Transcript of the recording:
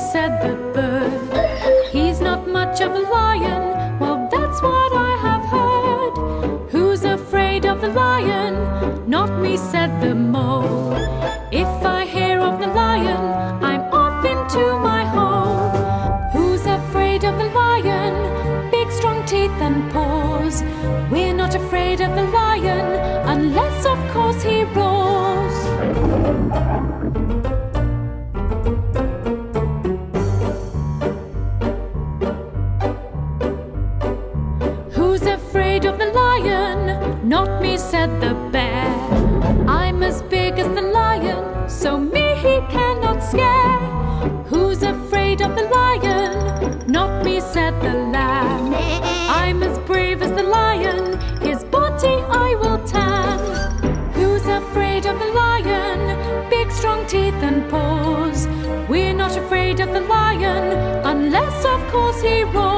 said the bird. He's not much of a lion, well, that's what I have heard. Who's afraid of the lion? Not me, said the mole. If I hear of the lion, I'm off into my hole. Who's afraid of the lion? Big strong teeth and paws. We're not afraid of the lion, unless of course he roars. Who's afraid of the lion? Not me, said the bear. I'm as big as the lion, so me he cannot scare. Who's afraid of the lion? Not me, said the lamb. I'm as brave as the lion, his body I will tan. Who's afraid of the lion? Big strong teeth and paws. We're not afraid of the lion, unless of course he roars.